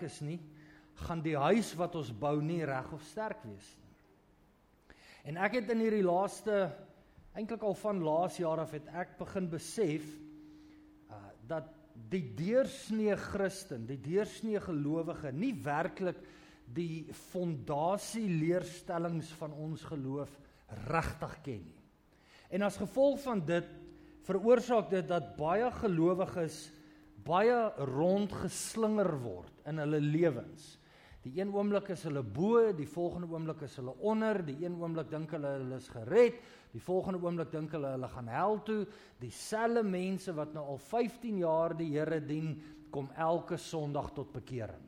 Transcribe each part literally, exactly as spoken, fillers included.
sterk is nie, gaan die huis wat ons bou nie reg of sterk wees nie. En ek het in hierdie laaste, eintlik al van laas jaar af, het ek begin besef, uh, dat die deursnee Christen, die deursnee gelowige, nie werklik die fondasie leerstellings van ons geloof regtig ken nie. En as gevolg van dit, veroorsaak dit dat baie gelowiges baie rondgeslinger word in hulle lewens. Die een oomblik is hulle bo, die volgende oomblik is hulle onder, die een oomblik dink hulle hulle is gered, die volgende oomblik dink hulle hulle gaan hel toe, dieselfde mense wat nou al vyftien jaar die Here dien, kom elke Sondag tot bekering.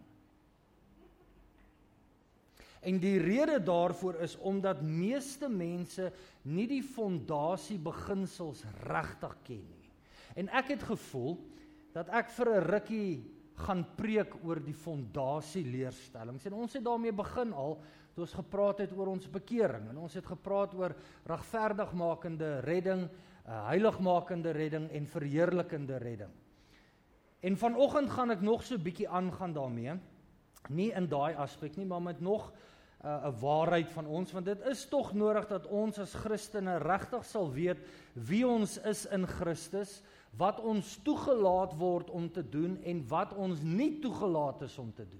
En die rede daarvoor is omdat meeste mense nie die fondasie beginsels regtig ken nie. En ek het gevoel dat ek vir 'n rukkie gaan preek oor die fondasie leerstellings. En ons het daarmee begin al, toe ons gepraat het oor ons bekering. En ons het gepraat oor regverdigmakende redding, heiligmakende redding en verheerlikende redding. En vanoggend gaan ek nog so 'n bietjie aangaan daarmee. Nie in daai aspek nie, maar met nog 'n uh, waarheid van ons, want dit is tog nodig dat ons as Christene regtig sal weet wie ons is in Christus, wat ons toegelaat word om te doen en wat ons nie toegelaat is om te doen.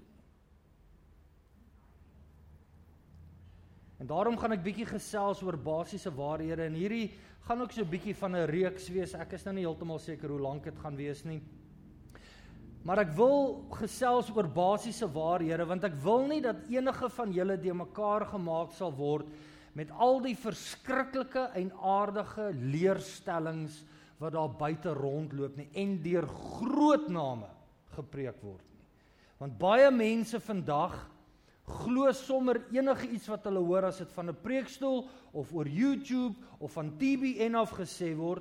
En daarom gaan ek bietjie gesels oor basiese waarhede, en hierdie gaan ook so bietjie van 'n reeks wees. Ek is nou nie heeltemal seker hoe lank dit gaan wees nie. Maar ek wil gesels oor basiese waarhede, want ek wil nie dat enige van julle de mekaar gemaak sal word met al die verskriklike en aardige leerstellings wat daar buite rondloop nie, en deur groot name gepreek word nie. Want baie mense vandag glo sommer enige iets wat hulle hoor, as dit van 'n preekstoel, of oor YouTube, of van T B N af gesê word,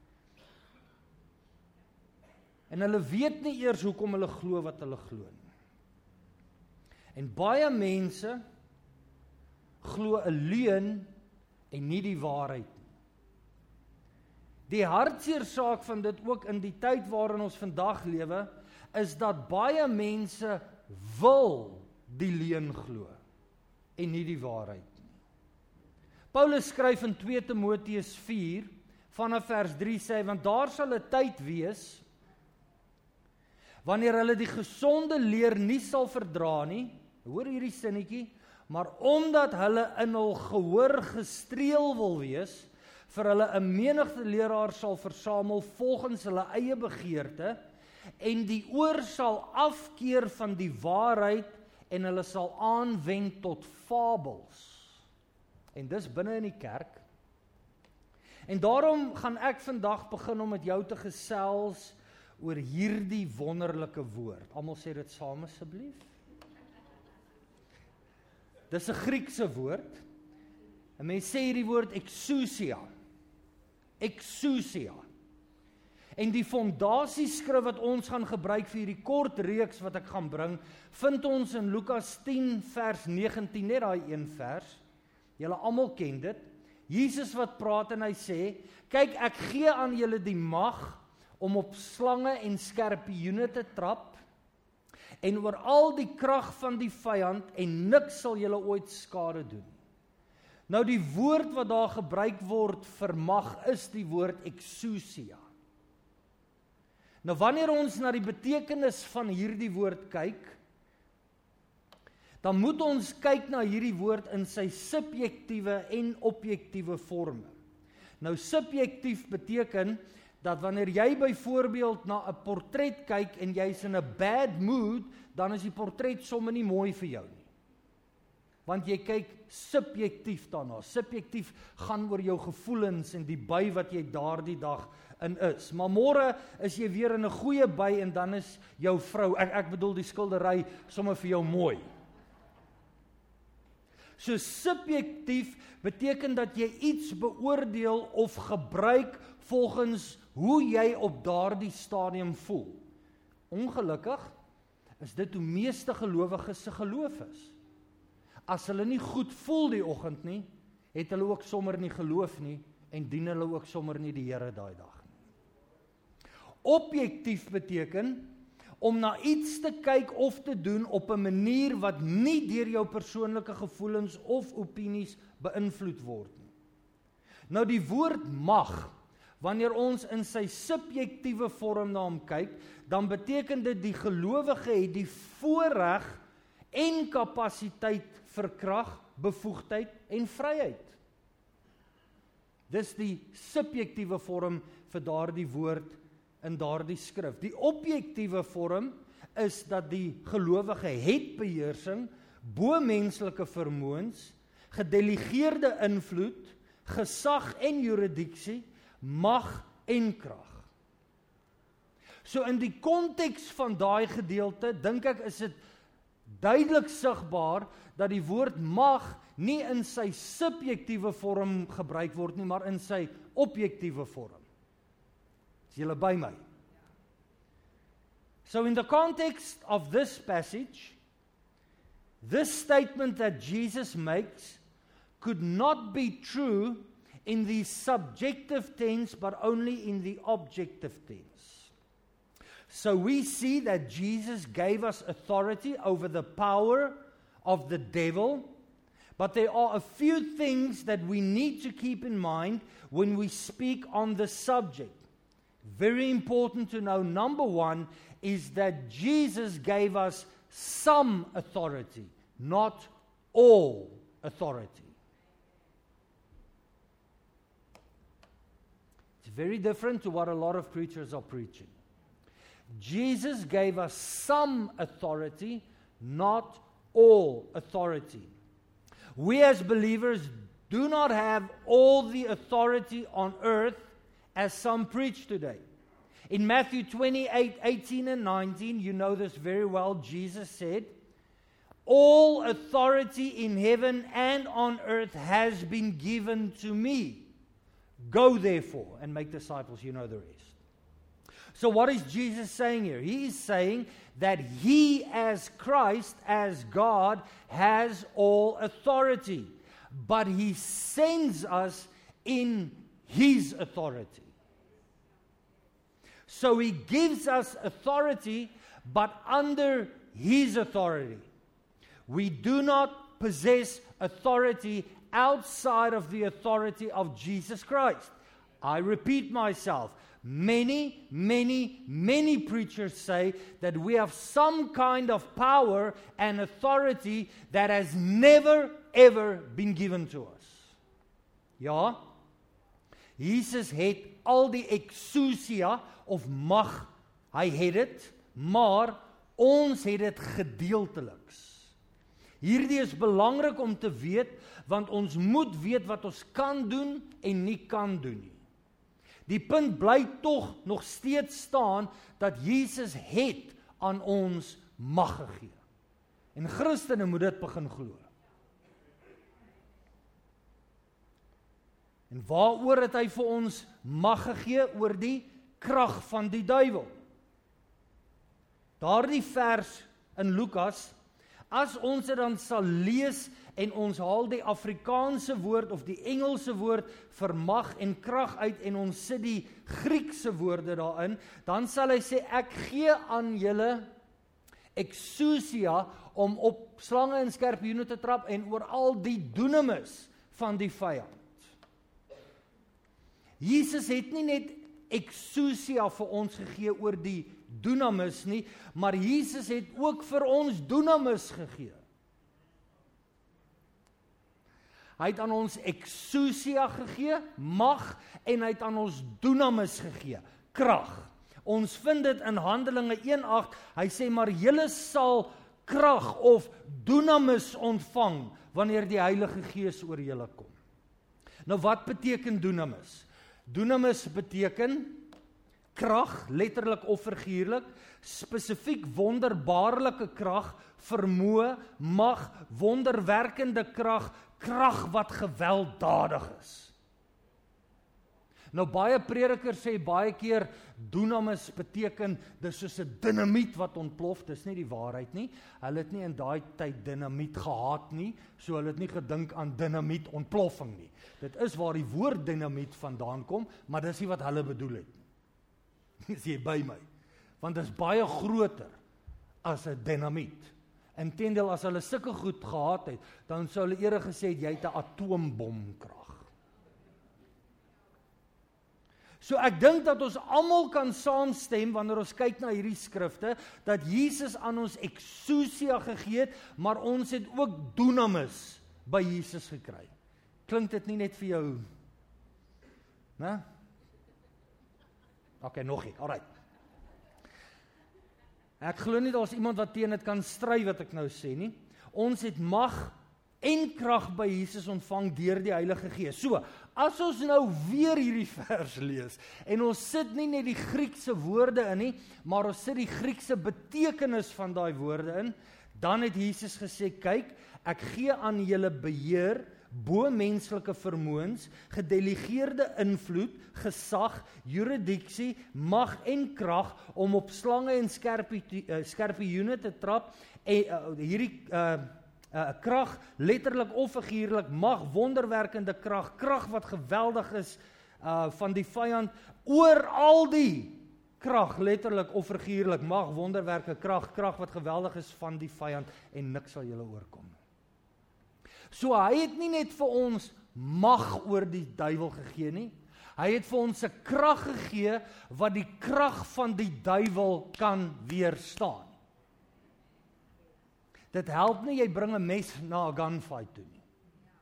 en hulle weet nie eers hoekom hulle glo wat hulle glo nie. En baie mense glo 'n leuen en nie die waarheid nie. Die hartseer saak van dit ook in die tyd waarin ons vandag lewe, is dat baie mense wil die leuen glo en nie die waarheid nie. Paulus skryf in twee Timoteus vier vanaf vers drie sê, want daar sal 'n tyd wees wanneer hulle die gesonde leer nie sal verdra nie, hoor hierdie sinnetjie, maar omdat hulle in hul gehoor gestreel wil wees, vir hulle 'n menigte leraar sal versamel volgens hulle eie begeerte, en die oor sal afkeer van die waarheid, en hulle sal aanwend tot fabels. En dis binne in die kerk. En daarom gaan ek vandag begin om met jou te gesels oor hierdie wonderlike woord. Almal sê dit saam asseblief. Dis 'n Griekse woord. En mense sê hierdie woord exousia. Exousia. En die fondasieskrif wat ons gaan gebruik vir hierdie kort reeks wat ek gaan bring, vind ons in Lukas tien vers negentien, net daai een vers. Julle almal ken dit. Jesus wat praat en hy sê, kyk, ek gee aan julle die mag om op slange en skorpioene te trap, en oor al die krag van die vyand, en niks sal julle ooit skade doen. Nou die woord wat daar gebruik word vir mag is die woord exousia. Nou wanneer ons na die betekenis van hierdie woord kyk, dan moet ons kyk na hierdie woord in sy subjektiewe en objektiewe vorme. Nou subjektief beteken dat wanneer jy byvoorbeeld na 'n portret kyk en jy's in 'n bad mood, dan is die portret sommer nie mooi vir jou nie. Want jy kyk subjektief daarna. Subjektief gaan oor jou gevoelens en die by wat jy daardie dag in is. Maar môre is jy weer in 'n goeie by en dan is jou vrou, ek ek bedoel die skildery, sommer vir jou mooi. So subjektief beteken dat jy iets beoordeel of gebruik volgens hoe jy op daardie stadium voel. Ongelukkig is dit hoe meeste gelowiges se geloof is. As hulle nie goed voel die oggend nie, het hulle ook sommer nie geloof nie en dien hulle ook sommer nie die Here daai dag nie. Objektief beteken, om na iets te kyk of te doen op 'n manier wat nie deur jou persoonlike gevoelens of opinies beïnvloed word nie. Nou die woord mag, wanneer ons in sy subjektiewe vorm na hom kyk, dan beteken dit die gelowige het die voorreg en kapasiteit vir krag, bevoegdheid en vryheid. Dis die subjektiewe vorm vir daardie woord in daardie skrif. Die objektiewe vorm is dat die gelowige het beheersing, bo menslike vermoëns, gedelegeerde invloed, gesag en jurisdiksie, mag en krag. So in die konteks van daai gedeelte, dink ek is dit duidelik sigbaar dat die woord mag nie in sy subjektiewe vorm gebruik word nie, maar in sy objektiewe vorm. Is julle by my? So in the context of this passage, this statement that Jesus makes could not be true in the subjective tense, but only in the objective tense. So we see that Jesus gave us authority over the power of the devil, but there are a few things that we need to keep in mind when we speak on the subject. Very important to know. Number one is that Jesus gave us some authority, not all authority. It's very different to what a lot of preachers are preaching. Jesus gave us some authority, not all authority. We as believers do not have all the authority on earth as some preach today. In Matthew twenty-eight, eighteen and nineteen, you know this very well, Jesus said, "All authority in heaven and on earth has been given to me. Go therefore and make disciples." You know the rest. So what is Jesus saying here? He is saying that He as Christ, as God, has all authority. But He sends us in His authority. So He gives us authority, but under His authority. We do not possess authority outside of the authority of Jesus Christ. I repeat myself. Many, many, many preachers say that we have some kind of power and authority that has never, ever been given to us. Ja, Jesus het al die exousia of mag, hy het dit, maar ons het dit gedeelteliks. Hierdie is belangrik om te weet, want ons moet weet wat ons kan doen en nie kan doen nie. Die punt bly tog nog steeds staan dat Jesus het aan ons mag gegee. En Christene moet dit begin glo. En waaroor het hy vir ons mag gegee? Oor die krag van die duiwel. Daardie vers in Lukas, as ons dit dan sal lees en ons haal die Afrikaanse woord of die Engelse woord vir mag en krag uit en ons sit die Griekse woorde daarin, dan sal hy sê, ek gee aan julle exousia om op slange en skorpioene te trap en oor al die dunamis van die vyand. Jesus het nie net exousia vir ons gegee oor die dunamis nie, maar Jesus het ook vir ons dunamis gegee. Hy het aan ons exousia gegee, mag, en hy het aan ons dunamis gegee, krag. Ons vind dit in Handelinge een agt, hy sê, maar julle sal krag of dunamis ontvang, wanneer die Heilige Gees oor julle kom. Nou wat beteken dunamis? Dunamis beteken krag, letterlik of figuurlik, spesifiek wonderbaarlike krag, vermoë, mag, wonderwerkende krag, krag wat gewelddadig is. Nou baie predikers sê baie keer dunamis beteken dis soos 'n dinamiet wat ontplof, dis nie die waarheid nie. Hulle het nie in daai tyd dinamiet gehad nie, so hulle het nie gedink aan dinamiet ontploffing nie. Dit is waar die woord dinamiet vandaan kom, maar dis nie wat hulle bedoel het nie. Is jy by my? Want dit is baie groter. as 'n dinamiet. Inteendeel, as hulle sulke goed gehad het, dan sou hulle eerder gesê het, jy het 'n atoombomkrag. So ek dink dat ons almal kan saamstem wanneer ons kyk na hierdie skrifte, dat Jesus aan ons exousia gegee het, maar ons het ook dunamis by Jesus gekry. Klink dit nie net vir jou? Né? Ok, nog nie, alright. Ek glo nie, daar is iemand wat teen dit kan stry wat ek nou sê nie. Ons het mag en krag by Jesus ontvang deur die Heilige Gees. So, as ons nou weer hierdie vers lees, en ons sit nie net die Griekse woorde in nie, maar ons sit die Griekse betekenis van daai woorde in, dan het Jesus gesê, kyk, ek gee aan julle beheer, bo menslike vermoëns, gedelegeerde invloed, gesag, juridiksie, mag en krag om op slange en skorpioene te trap, en uh, hierdie uh, uh, krag, letterlik of figuurlik, mag, wonderwerkende krag, krag wat geweldig is uh, van die vyand, oor al die krag, letterlik of figuurlik, mag, wonderwerke, krag, krag wat geweldig is van die vyand, en niks sal julle oorkom. So hy het nie net vir ons mag oor die duiwel gegee nie, hy het vir ons 'n krag gegee wat die krag van die duiwel kan weerstaan. Dit help nie jy bring 'n mes na 'n gunfight toe nie.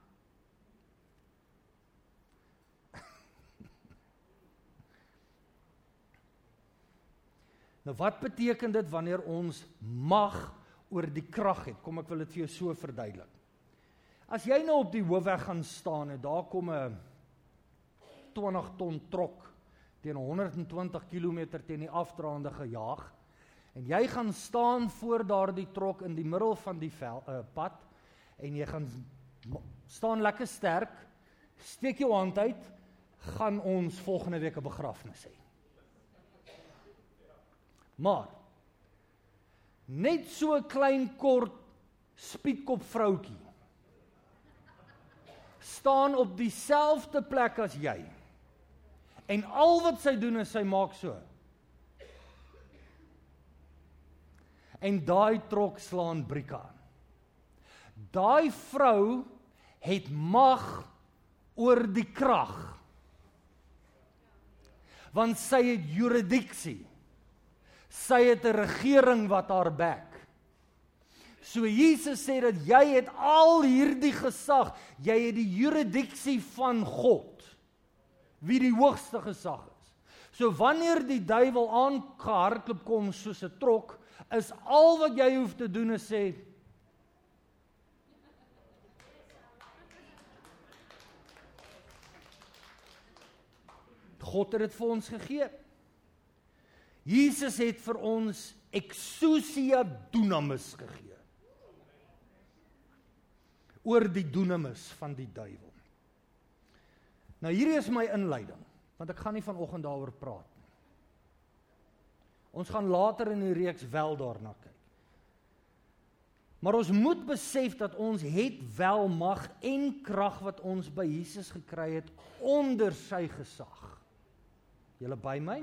Nou wat beteken dit wanneer ons mag oor die krag het? Kom, ek wil dit vir jou so verduidelik. As jy nou op die hoofweg gaan staan en daar kom 'n twintig ton trok teen honderd en twintig kilometer teen die afdraande gejaag, en jy gaan staan voor daardie trok in die middel van die vel, uh, pad, en jy gaan staan lekker sterk, steek jou hand uit, gaan ons volgende week 'n begrafnis hê. Maar, net so 'n klein kort spietkop vroutjie, staan op dieselfde plek as jy, en al wat sy doen is sy maak so, en daai trok slaan brieke aan. Daai vrou het mag oor die krag, want sy het juridiksie, sy het 'n regering wat haar back. So Jesus sê dat jy het al hierdie gesag, jy het die juridiksie van God, wie die hoogste gesag is. So wanneer die duiwel aangehardloop kom soos 'n trok, is al wat jy hoef te doen is sê, God het dit vir ons gegee. Jesus het vir ons exousia dunamis gegee. Oor die dunamis van die duiwel. Nou hierdie is my inleiding, want ek gaan nie vanoggend daaroor praat nie. Ons gaan later in die reeks wel daarna kyk. Maar ons moet besef dat ons het wel mag en krag wat ons by Jesus gekry het onder sy gesag. Julle by my?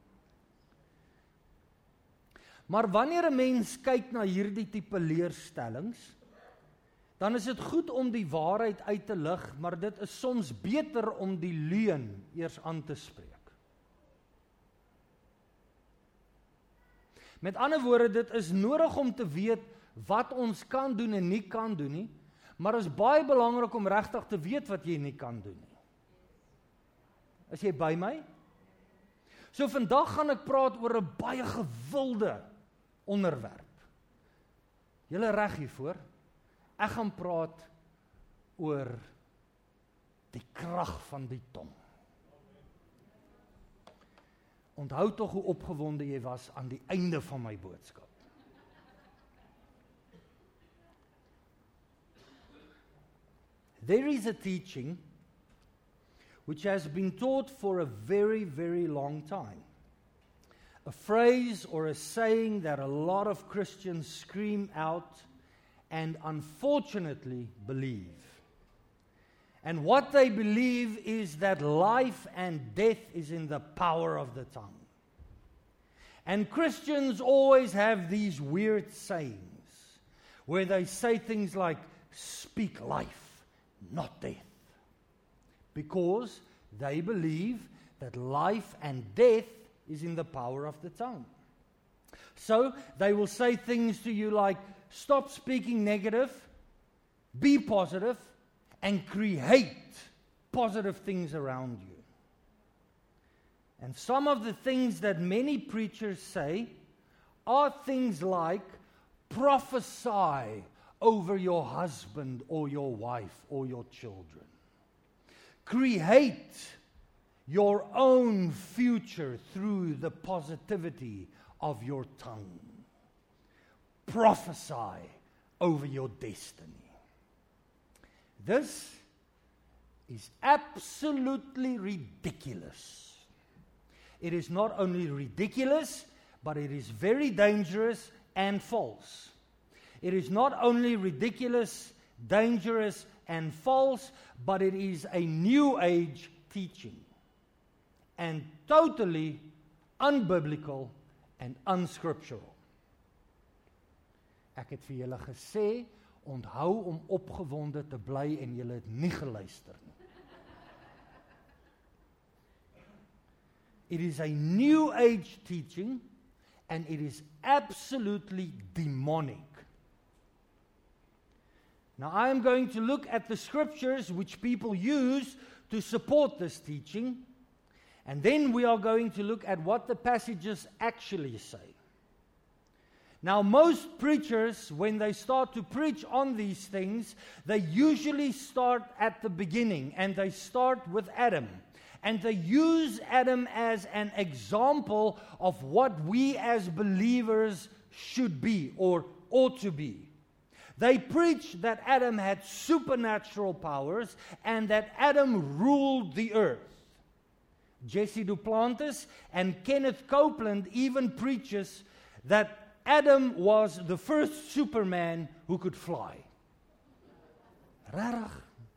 Maar wanneer 'n mens kyk na hierdie tipe leerstellings, dan is dit goed om die waarheid uit te lig, maar dit is soms beter om die leuen eers aan te spreek. Met ander woorde, dit is nodig om te weet wat ons kan doen en nie kan doen nie, maar is baie belangrik om regtig te weet wat jy nie kan doen nie. Is jy by my? So vandag gaan ek praat oor 'n baie gewilde onderwerp. Julle reg hiervoor? Ek gaan praat oor die krag van die tong. Onthou tog hoe opgewonde jy was aan die einde van my boodskap. There is a teaching which has been taught for a very, very long time. A phrase or a saying that a lot of Christians scream out and unfortunately believe. And what they believe is that life and death is in the power of the tongue. And Christians always have these weird sayings where they say things like, speak life, not death. Because they believe that life and death is in the power of the tongue. So they will say things to you like, stop speaking negative, be positive, and create positive things around you. And some of the things that many preachers say are things like, prophesy over your husband or your wife or your children. Create your own future through the positivity of your tongue. Prophesy over your destiny. This is absolutely ridiculous. It is not only ridiculous, but it is very dangerous and false. It is not only ridiculous, dangerous, and false, but it is a new age teaching. And totally unbiblical and unscriptural. Ek het vir julle gesê, onthou om opgewonde te bly en julle het nie geluister nie. It is a new age teaching and it is absolutely demonic. Now I am going to look at the scriptures which people use to support this teaching, and then we are going to look at what the passages actually say. Now most preachers, when they start to preach on these things, they usually start at the beginning, and they start with Adam. And they use Adam as an example of what we as believers should be or ought to be. They preach that Adam had supernatural powers and that Adam ruled the earth. Jesse Duplantis and Kenneth Copeland even preaches that Adam was the first Superman who could fly. Rarig.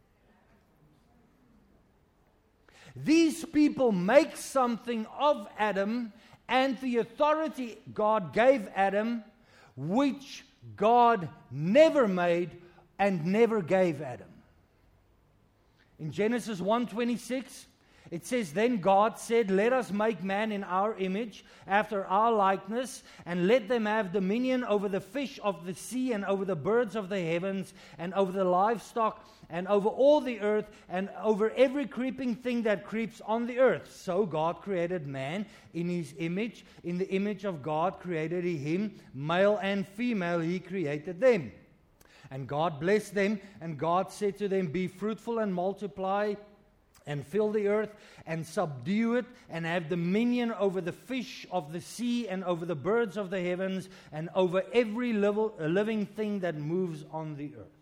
These people make something of Adam and the authority God gave Adam, which God never made and never gave Adam. In Genesis one twenty-six, it says, then God said, let us make man in our image, after our likeness, and let them have dominion over the fish of the sea, and over the birds of the heavens, and over the livestock, and over all the earth, and over every creeping thing that creeps on the earth. So God created man in his image. In the image of God created he him, male and female he created them. And God blessed them, and God said to them, be fruitful and multiply, and fill the earth, and subdue it, and have dominion over the fish of the sea, and over the birds of the heavens, and over every living thing that moves on the earth.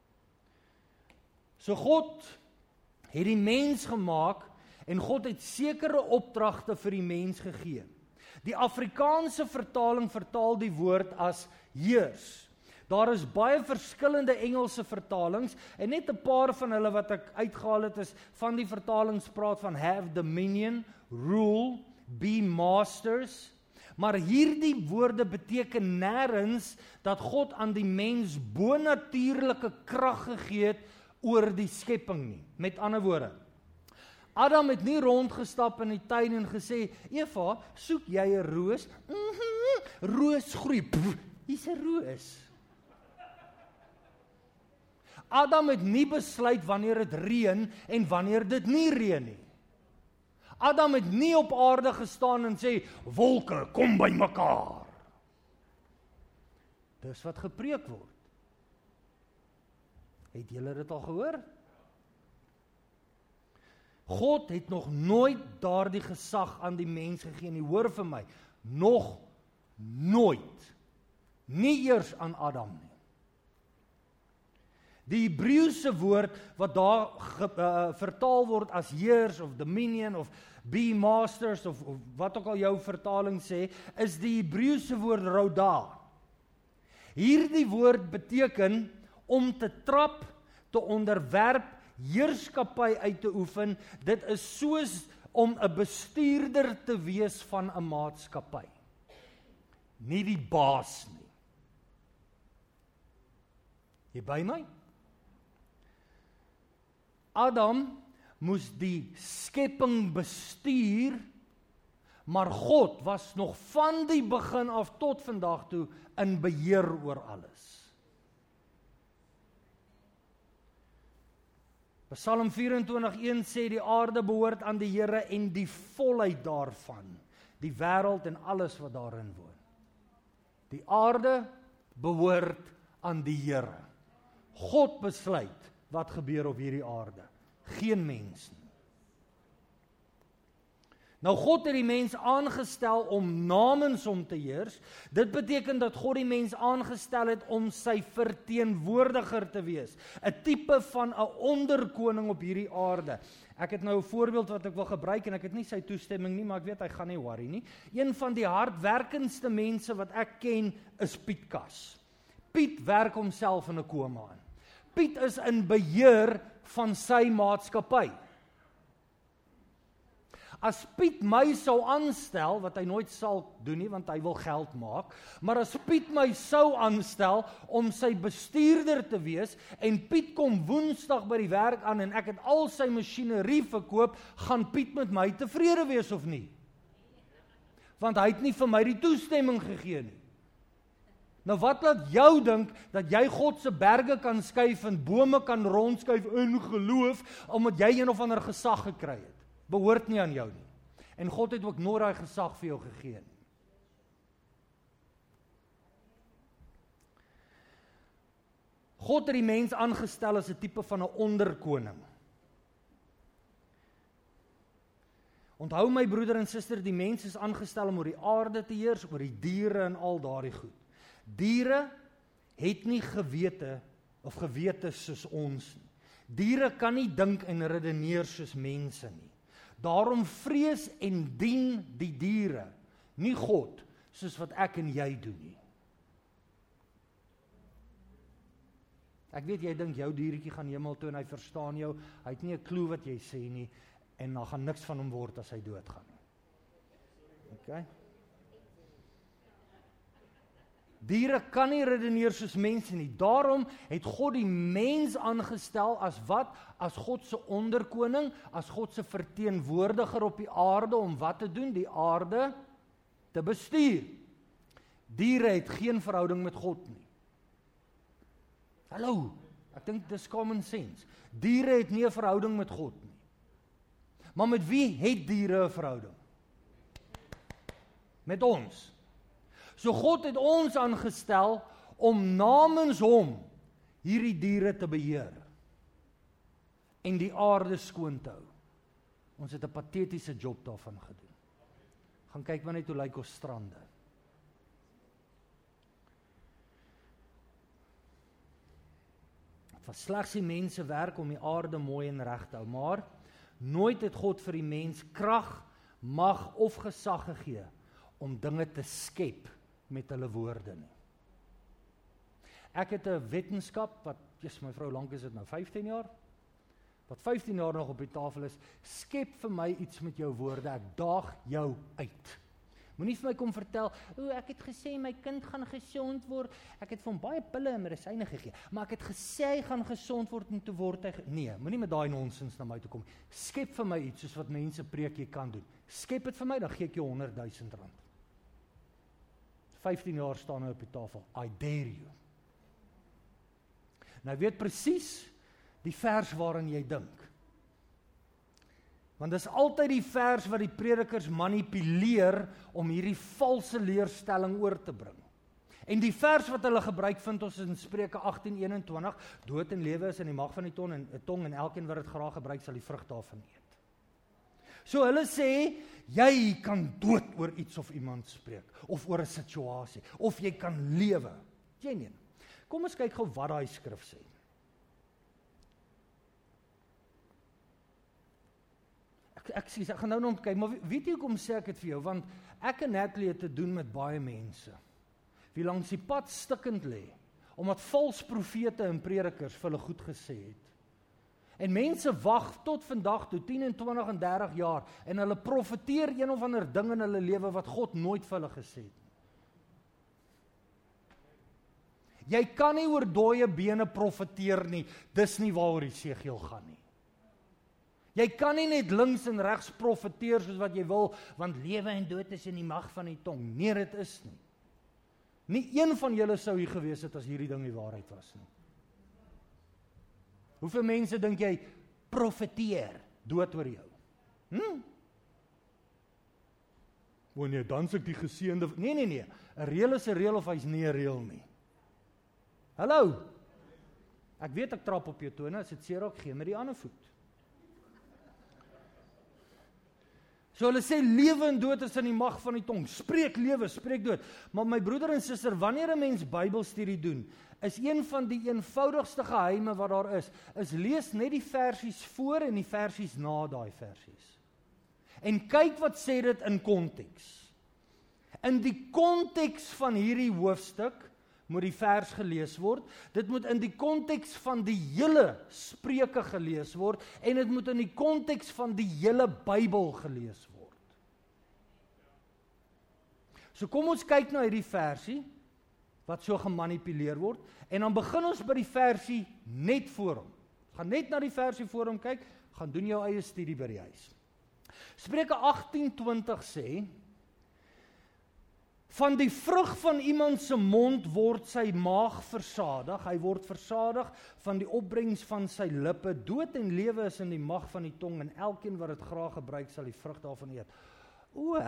So God het die mens gemaak, en God het sekere opdragte vir die mens gegee. Die Afrikaanse vertaling vertaal die woord as heers. Daar is baie verskillende Engelse vertalings, en net 'n paar van hulle wat ek uitgehaal het is, van die vertalings praat van have dominion, rule, be masters, maar hierdie woorde beteken nêrens dat God aan die mens bonatuurlike krag gegee het oor die skepping nie. Met ander woorde, Adam het nie rondgestap in die tuin en gesê, Eva, soek jy 'n roos? Mm-hmm, roos groei, hier's 'n roos. Adam het nie besluit wanneer dit reën en wanneer dit nie reën nie. Adam het nie op aarde gestaan en sê, wolke, kom by mekaar. Dis wat gepreek word. Het julle dit al gehoor? God het nog nooit daardie gesag aan die mens gegee nie. Hoor vir my, nog nooit. Nie eers aan Adam nie. Die Hebreëse woord wat daar ge, uh, vertaal word as heers of dominion of be masters of, of wat ook al jou vertaling sê, is die Hebreëse woord roda. Hierdie woord beteken om te trap, te onderwerp, heerskappy uit te oefen. Dit is soos om 'n bestuurder te wees van 'n maatskappy. nie die baas nie. Jy by my? Adam moes die skepping bestuur, maar God was nog van die begin af tot vandag toe in beheer oor alles. Psalm vyf-en-twintig een sê die aarde behoort aan die Here en die volheid daarvan, die wêreld en alles wat daarin woon. Die aarde behoort aan die Here. God besluit wat gebeur op hierdie aarde, geen mens nie. Nou God het die mens aangestel om namens hom te heers. Dit beteken dat God die mens aangestel het om sy verteenwoordiger te wees. 'n Tipe van 'n onderkoning op hierdie aarde. Ek het nou 'n voorbeeld wat ek wil gebruik en ek het nie sy toestemming nie, maar ek weet hy gaan nie worry nie. Een van die hardwerkendste mense wat ek ken is Piet Kas. Piet werk homself in 'n koma aan. Piet is in beheer van sy maatskappy. As Piet my sou aanstel, wat hy nooit sal doen nie, want hy wil geld maak, maar as Piet my sou aanstel om sy bestuurder te wees, en Piet kom Woensdag by die werk aan en ek het al sy masjinerie verkoop, gaan Piet met my tevrede wees of nie? Want hy het nie vir my die toestemming gegee nie. Nou wat laat jou dink, dat jy God se berge kan skuif en bome kan rondskuif in geloof, omdat jy een of ander gesag gekry het? Behoort nie aan jou nie. En God het ook nooit daai gesag vir jou gegee nie. God het die mens aangestel as 'n tipe van 'n onderkoning. Onthou my broeder en suster, die mens is aangestel om oor die aarde te heers, oor die diere en al daardie goed. Diere het nie gewete of gewete soos ons nie. Diere kan nie dink en redeneer soos mense nie. Daarom vrees en dien die diere, nie God, soos wat ek en jy doen nie. Ek weet jy dink jou dieretjie gaan hemel toe en hy verstaan jou, hy het nie 'n klou wat jy sê nie, en dan gaan niks van hom word as hy doodgaan. Okay? Diere kan nie redeneer soos mense nie. Daarom het God die mens aangestel as wat? As God se onderkoning, as God se verteenwoordiger op die aarde, om wat te doen? Die aarde te bestuur. Diere het geen verhouding met God nie. Hallo, ek dink dis common sense. Diere het nie 'n verhouding met God nie. Maar met wie het diere 'n verhouding? Met ons. So God het ons aangestel om namens hom hierdie diere te beheer en die aarde skoon te hou. Ons het 'n patetiese job daarvan gedoen. Gaan kyk maar net hoe lyk ons strande. Dit was slegs die mense werk om die aarde mooi en reg te hou, maar nooit het God vir die mens krag, mag of gesag gegee om dinge te skep met hulle woorde nie. Ek het 'n wetenskap wat, yes, my vrou, lank is dit nou vyftien jaar, wat vyftien jaar nog op die tafel is, skep vir my iets met jou woorde, ek daag jou uit. Moenie vir my kom vertel, o, ek het gesê my kind gaan gesond word, ek het vir hom baie pille en medisyne gegee, maar ek het gesê hy gaan gesond word en toe word hy, nee, moenie met daai nonsens na my toe kom. Skep vir my iets soos wat mense preek jy kan doen. Skep dit vir my, dan gee ek jou honderd duisend rand. vyftien jaar staan hy op die tafel. I dare you. Nou weet presies die vers waarin jy dink. Want dis altyd die vers wat die predikers manipuleer om hierdie valse leerstelling oor te bring. En die vers wat hulle gebruik vind ons in Spreuke agttien eenentwintig, dood en lewe is in die mag van die tong en, tong en elkeen wat dit graag gebruik sal die vrug daarvan eet. So hulle sê, jy kan dood oor iets of iemand spreek, of oor 'n situasie, of jy kan lewe. Genien. Kom ons kyk gou wat daai skrif sê. Ek, ek, sê, ek gaan nou nog kyk, maar weet jy hoekom sê ek dit vir jou? Want ek en Natalie het te doen met baie mense, wie langs die pad stikkend lê, omdat vals profete en predikers vir hulle goed gesê het. En mense wag tot vandag toe, tien en twintig en dertig jaar, en hulle profeteer een of ander ding in hulle lewe wat God nooit vir hulle gesê het. Jy kan nie oor dooie bene profeteer nie. Dis nie waaroor Esegiel gaan nie. Jy kan nie net links en regs profeteer soos wat jy wil, want lewe en dood is in die mag van die tong. Nee, dit is nie. Nie een van julle sou hier gewees het as hierdie ding die waarheid was nie. Hoeveel mense dink jy profeteer dood oor jou? Hm? O nee, dan is ek die geseënde. Nee, nee, nee. 'n Reël is 'n reël of hy's nie 'n reël nie. Hallo. Ek weet ek trap op jou tone, as dit seer raak, gee my die ander voet. So hulle sê lewe en dood is in die mag van die tong. Spreek lewe, spreek dood. Maar my broeder en suster, wanneer 'n mens Bybelstudie doen, is een van die eenvoudigste geheime wat daar is, is lees net die versies voor en die versies na daai versies. En kyk wat sê dit in konteks. In die konteks van hierdie hoofstuk moet die vers gelees word. Dit moet in die konteks van die hele Spreuke gelees word en dit moet in die konteks van die hele Bybel gelees word. So kom ons kyk na hierdie versie wat so gemanipuleer word en dan begin ons by die versie net voor hom. Gaan net na die versie voor hom kyk, gaan doen jou eie studie by die huis. Spreuke agtien twintig sê, van die vrug van iemand se mond word sy maag versadig, hy word versadig van die opbrengs van sy lippe, dood en lewe is in die mag van die tong, en elkeen wat dit graag gebruik sal die vrug daarvan eet. O,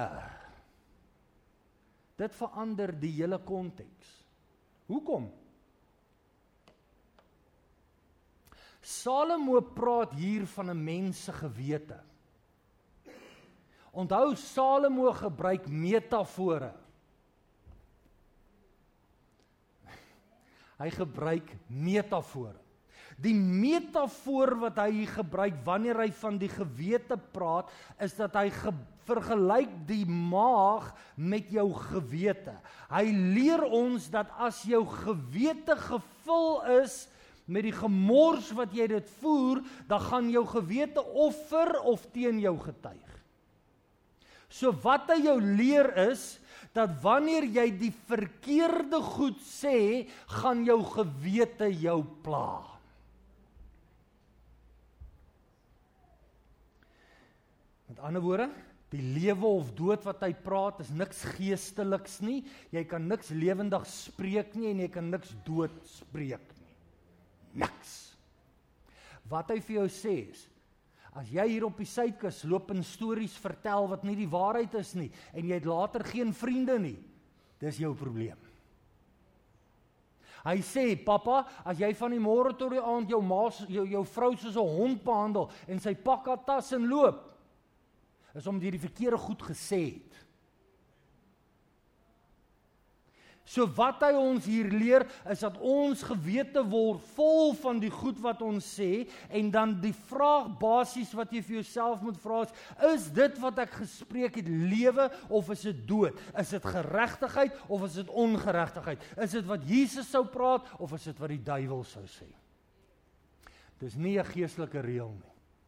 dit verander die hele konteks. Hoekom? Salomo praat hier van 'n mens se gewete. Onthou, Salomo gebruik metafore. Hy gebruik metafore. Die metafoor wat hy gebruik wanneer hy van die gewete praat, is dat hy ge- vergelyk die maag met jou gewete. Hy leer ons dat as jou gewete gevul is met die gemors wat jy dit voer, dan gaan jou gewete of vir of teen jou getuig. So wat hy jou leer is, dat wanneer jy die verkeerde goed sê, gaan jou gewete jou pla. Met ander woorde, die lewe of dood wat hy praat, is niks geesteliks nie. Jy kan niks lewendig spreek nie, en jy kan niks dood spreek nie. Niks. Wat hy vir jou sê is, as jy hier op die suidkus loop en stories vertel wat nie die waarheid is nie, en jy het later geen vriende nie, dis jou probleem. Hy sê, papa, as jy van die môre tot die aand jou, ma, jou, jou vrou soos 'n hond behandel, en sy pak haar tas en loop, is omdat jy die verkeerde goed gesê het. So wat hy ons hier leer, is dat ons gewete word vol van die goed wat ons sê, en dan die vraag basies wat jy vir jouself moet vra is, is dit wat ek gespreek het lewe of is dit dood? Is dit geregtigheid of is dit ongeregtigheid? Is dit wat Jesus sou praat of is dit wat die duiwel sou sê? Dis nie 'n geestelike reël nie.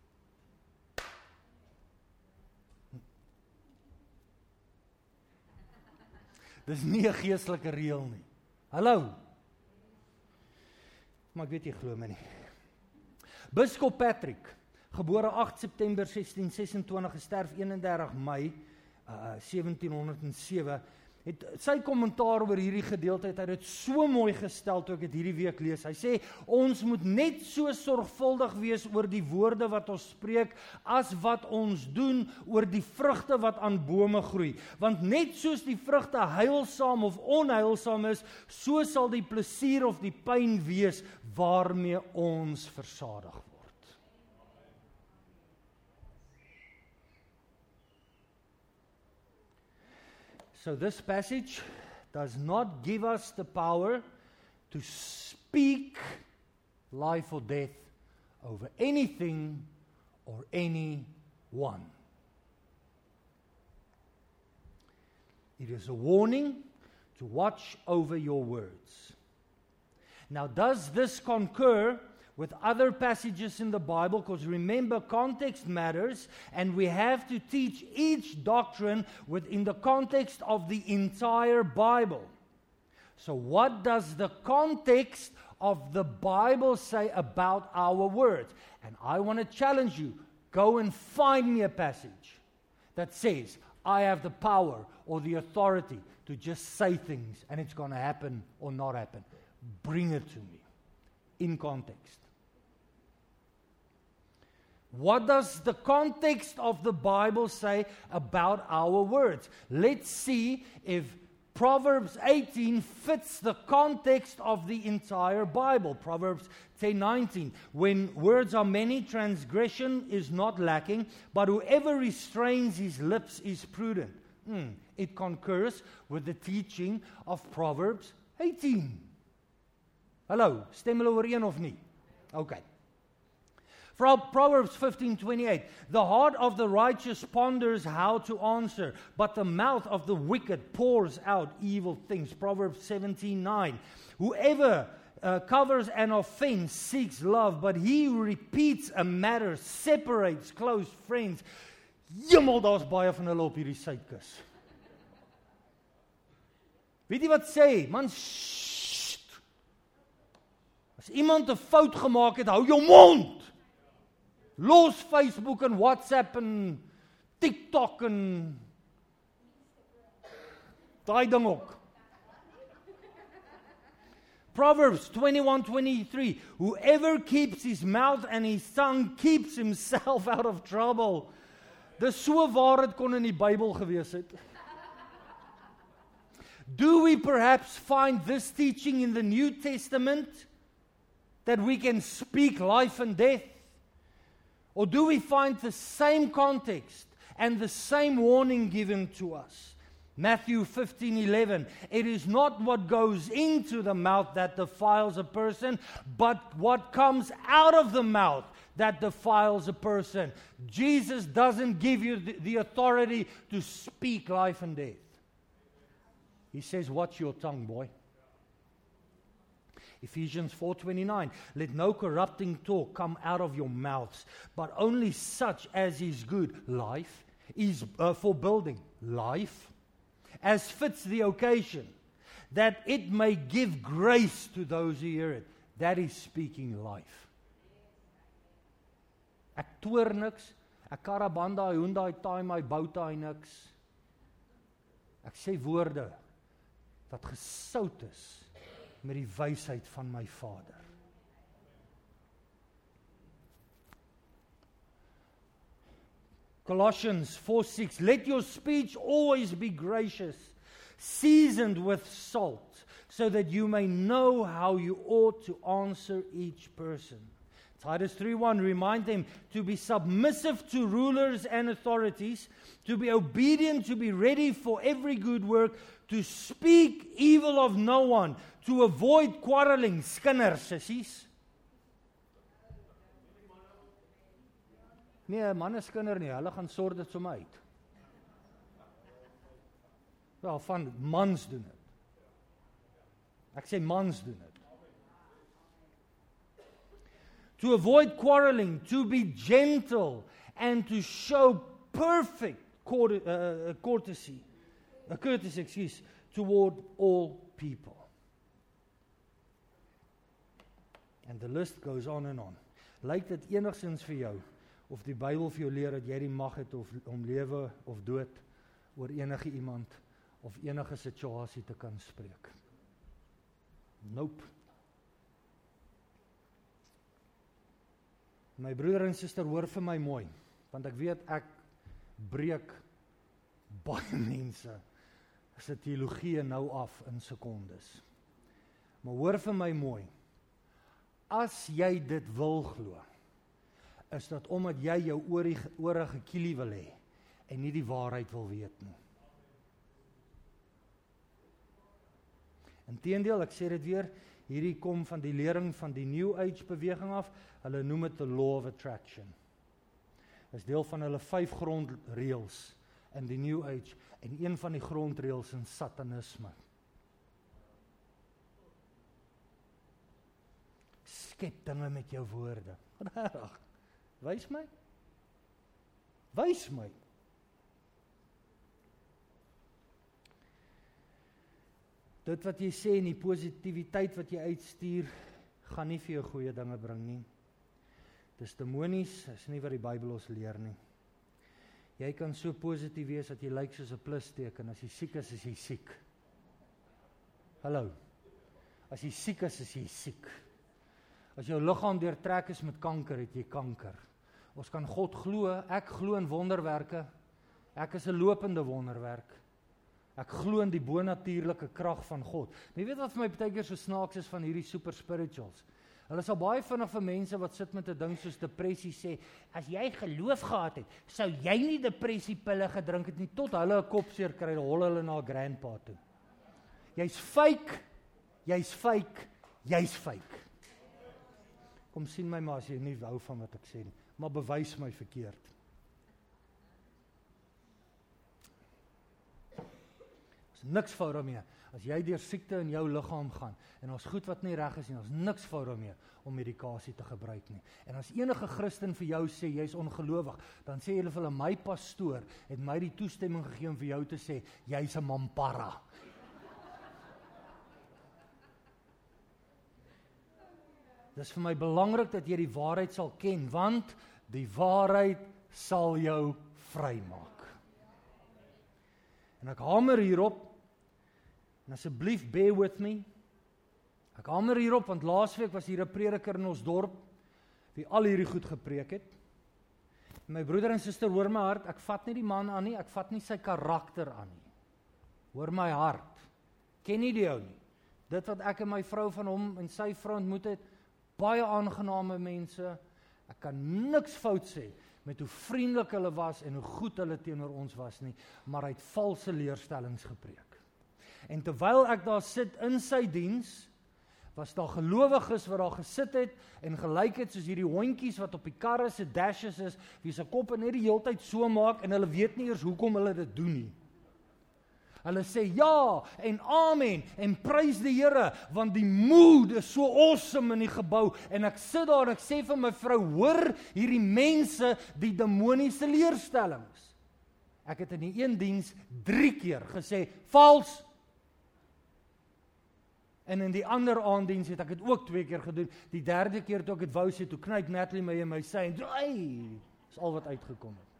Dis nie 'n geestelike reël nie. Hallo. Maar ek weet jy glo my nie. Biskop Patrick, gebore agt September sestien ses en twintig, gesterf een en dertig Mei uh, sewentien honderd sewe, het sy kommentaar oor hierdie gedeelte, het hy dit so mooi gestel toe ek dit hierdie week lees. Hy sê, ons moet net so sorgvuldig wees oor die woorde wat ons spreek, as wat ons doen oor die vrugte wat aan bome groei. Want net soos die vrugte heilsaam of onheilsaam is, so sal die plesier of die pyn wees waarmee ons versadig word. So this passage does not give us the power to speak life or death over anything or anyone. It is a warning to watch over your words. Now, does this concur with other passages in the Bible? Because remember, context matters, and we have to teach each doctrine within the context of the entire Bible. So what does the context of the Bible say about our words? And I want to challenge you, go and find me a passage that says, I have the power or the authority to just say things and it's going to happen or not happen. Bring it to me in context. What does the context of the Bible say about our words? Let's see if Proverbs eighteen fits the context of the entire Bible. Proverbs ten nineteen. When words are many, transgression is not lacking, but whoever restrains his lips is prudent. Hmm. It concurs with the teaching of Proverbs eighteen. Hallo, stem hulle ooreen of nie? Okay. From Proverbs fifteen twenty-eight, the heart of the righteous ponders how to answer, but the mouth of the wicked pours out evil things. Proverbs seventeen nine, whoever uh, covers an offense seeks love, but he who repeats a matter separates close friends. Jemmel, daar's baie van hulle op hierdie suidkus. Weet jy wat sê? Man, sst. As iemand 'n fout gemaak het, hou jou mond. Los Facebook en WhatsApp en TikTok en daai ding ook. Proverbs twenty-one twenty-three, whoever keeps his mouth and his tongue keeps himself out of trouble. Dis so waar dit kon in die Bybel gewees het. Do we perhaps find this teaching in the New Testament that we can speak life and death? Or do we find the same context and the same warning given to us? Matthew fifteen eleven, it is not what goes into the mouth that defiles a person, but what comes out of the mouth that defiles a person. Jesus doesn't give you the, the authority to speak life and death. He says, watch your tongue, boy. Ephesians four twenty-nine, let no corrupting talk come out of your mouths, but only such as is good. Life is uh, for building. Life as fits the occasion, that it may give grace to those who hear it. That is speaking life. Ek toer niks, ek karabanda, Hyundai, time, my boutai niks. Ek sê woorde wat gesout is met die wysheid van my Vader. Colossians four six, let your speech always be gracious, seasoned with salt, so that you may know how you ought to answer each person. Titus three one, remind them to be submissive to rulers and authorities, to be obedient, to be ready for every good work, to speak evil of no one, to avoid quarreling. Skinder, sissies. Nee, man is skinder nie, hulle gaan sort dit sommer uit. Wel, van mans doen dit. Ek sê mans doen dit. To avoid quarreling, to be gentle, and to show perfect courtesy, a courtesy, excuse, toward all people. And the list goes on and on. Lyk dit enigstens vir jou, of die Bybel vir jou leer dat jy die mag het of, om lewe of dood oor enige iemand of enige situasie te kan spreek? Nope. My broer en suster, hoor vir my mooi, want ek weet ek breek baie mense se teologie nou af in sekondes. Maar hoor vir my mooi, as jy dit wil glo, is dat omdat jy jou ore gekielie wil hê en nie die waarheid wil weet nie. Inteendeel, ek sê dit weer, hierdie kom van die lering van die New Age beweging af, hulle noem dit the law of attraction. Is deel van hulle vyf grondreëls in die New Age, en een van die grondreëls in satanisme. Skep dinge met jou woorde. Regtig. Wys my. Wys my. dit wat jy sê en die positiwiteit wat jy uitstuur, gaan nie vir jou goeie dinge bring nie. Dis demonies, is nie wat die Bybel ons leer nie. Jy kan so positief wees dat jy lyk soos 'n plusteken, as jy siek is, is jy siek. Hallo. As jy siek is, is jy siek. As jou liggaam deurtrek is met kanker, het jy kanker. Ons kan God glo, ek glo in wonderwerke. Ek is 'n lopende wonderwerk. Ek glo in die bonatuurlike krag van God. Maar jy weet wat vir my baie keer so snaaks is van hierdie super spirituals? Hulle sal baie vinnig vir mense wat sit met 'n ding soos depressie sê, as jy geloof gehad het, sou jy nie depressiepille gedrink het nie, tot hulle 'n kopseer kry, dan hol hulle na 'n grandpa toe. Jy's fake, jy's fake, jy's fake. Kom sien my maar as jy nie hou van wat ek sê nie, maar bewys my verkeerd. Niks fout daarmee, as jy deur siekte in jou liggaam gaan, en ons goed wat nie reg is nie, ons niks fout daarmee, om medikasie te gebruik nie. En as enige Christen vir jou sê, jy is ongelowig, dan sê hulle vir hulle, my pastoor, het my die toestemming gegee om vir jou te sê, jy is 'n mampara. Dis vir my belangrik dat jy die waarheid sal ken, want die waarheid sal jou vrymaak. En ek hamer hierop, en asseblief bear with me, ek hamer hierop, want laasweek was hier 'n prediker in ons dorp, wie al hierdie goed gepreek het. En my broeder en suster, hoor my hart, ek vat nie die man aan nie, ek vat nie sy karakter aan nie. Hoor my hart, ken nie die ou nie. Dit wat ek en my vrou van hom en sy vrou ontmoet het, baie aangename mense, ek kan niks fout sê met hoe vriendelik hulle was en hoe goed hulle teenoor ons was nie, maar hy het valse leerstellings gepreek. En terwyl ek daar sit in sy diens, was daar gelowiges wat daar gesit het en gelyk het soos hierdie hondjies wat op die karre se dashes is, wie se koppe net die heeltyd so maak en hulle weet nie eers hoekom hulle dit doen nie. Hulle sê ja en amen en prys die Here, want die mood is so awesome in die gebou. En ek sit daar en ek sê vir my vrou, hoor hierdie mense die demoniese leerstellings. Ek het in die een diens drie keer gesê, vals. En in die ander aanddiens het ek het ook twee keer gedoen. Die derde keer toe ek het wou sê, toe knyp Natalie my in my sy en ai, is al wat uitgekom het.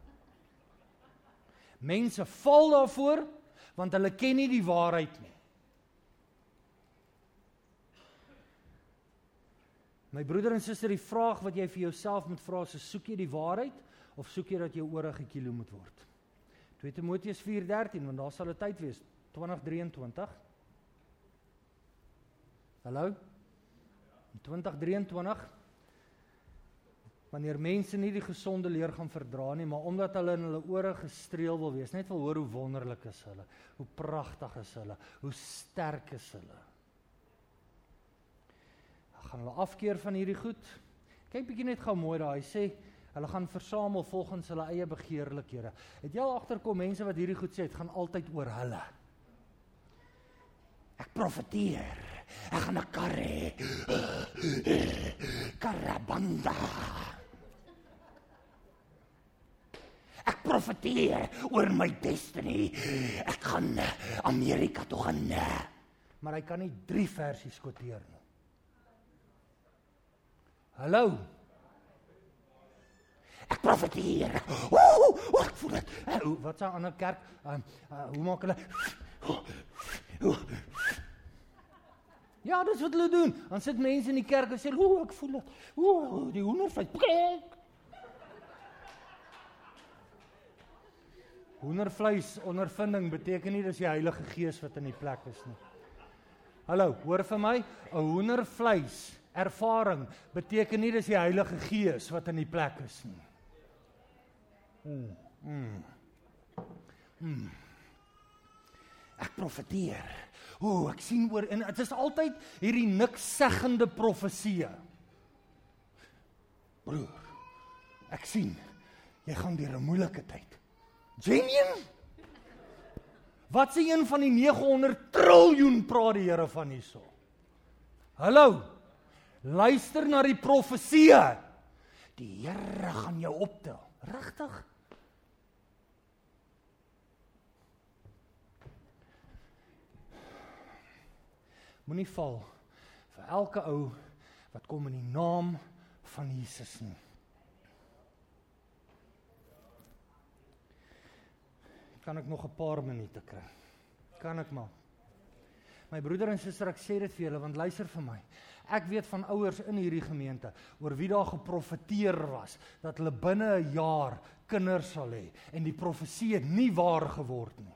Mense val daarvoor, want hulle ken nie die waarheid nie. My broeder en suster, die vraag wat jy vir jouself moet vra is, soek jy die waarheid, of soek jy dat jou ore gekilo moet word? twee Timoteus vier dertien, want daar sal 'n tyd wees, twintig drieëntwintig. Hallo? In twintig drieëntwintig, wanneer mense nie die gesonde leer gaan verdra nie, maar omdat hulle in hulle ore gestreel wil wees, net wil hoor hoe wonderlik is hulle, hoe pragtig is hulle, hoe sterk is hulle. Dan gaan hulle afkeer van hierdie goed. Kyk bietjie net gou mooi daar, hy sê, hulle gaan versamel volgens hulle eie begeerlikhede. Het jy al agterkom, mense wat hierdie goed sê, het gaan altyd oor hulle. Ek profeteer, ek gaan 'n kar hê, Karabanda. Ek profeteer oor my destiny. Ek gaan Amerika toe gaan. Maar hy kan nie drie versies quoteer nie. Hallo? Ek profeteer. Ooh, ek voel dit. Uh, wat sê 'n ander kerk? Uh, uh, hoe maak hulle? Ja, dis wat hulle doen. Dan sit mense in die kerk en sê, ooh, ek voel dit. Ooh, die hoendervleis. Hoendervleis ondervinding beteken nie dis die Heilige Gees wat in die plek is nie. Hallo, hoor vir my, 'n hoendervleis ervaring beteken nie dis die Heilige Gees wat in die plek is nie. Mm, mm, mm. Ek profeteer. O, ek sien oor, en het is altyd hierdie niks seggende profesie. Broer, ek sien, jy gaan deur 'n moeilike tyd. Genuine? Wat sê een van die nege honderd triljoen praat die Here van hierso? Hallo, luister na die profesie. Die Here gaan jou optel. Regtig? moenie val vir elke ou wat kom in die naam van Jesus nie. Kan ek nog 'n paar minute kry? Kan ek maar. My broeder en suster, ek sê dit vir julle, want luister vir my. Ek weet van ouers in hierdie gemeente, oor wie daar geprofeteer was, dat hulle binne 'n jaar kinders sal hê, en die profesie het nie waar geword nie.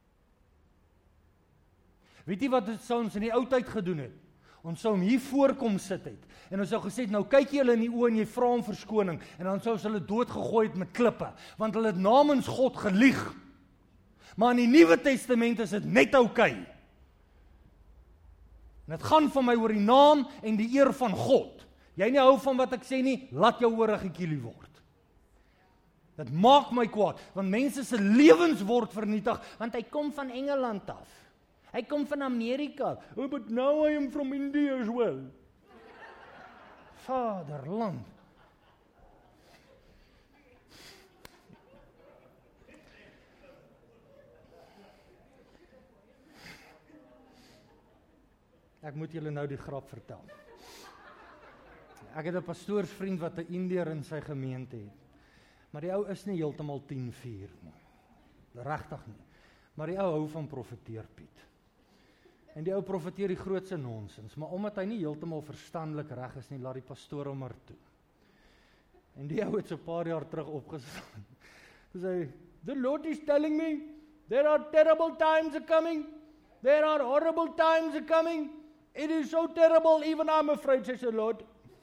Weet jy wat sou ons in die ou tyd gedoen het? Ons sou hom hier voorkom sit het, en ons sou gesê het, nou kyk jy hulle in die oë en jy vra hom verskoning, en dan sou ons hulle doodgegooi het met klippe, want hulle het namens God gelieg. Maar in die Nuwe Testament is dit net oukei. En dit gaan van my oor die naam en die eer van God. Jy nie hou van wat ek sê nie, laat jou ore gekielie word. Dit maak my kwaad, want mense se lewens word vernietig, want hy kom van Engeland af. Hy kom van Amerika. Oh, but now I am from India as well. Vaderland. Ek moet julle nou die grap vertel. Ek het 'n pastoorsvriend wat 'n Indiër in sy gemeente het. Maar die ou is nie heeltemal tien vier nie. Regtig nie. Maar die ou hou van profeteer Piet. En die ou profeteer die grootste nonsens, maar omdat hy nie heeltemal verstandelik reg is nie, laat die pastoor hom maar toe. En die ou het so 'n paar jaar terug opgestaan. Hy sê, "The Lord is telling me there are terrible times are coming. There are horrible times are coming. It is so terrible, even I'm afraid," says the Lord.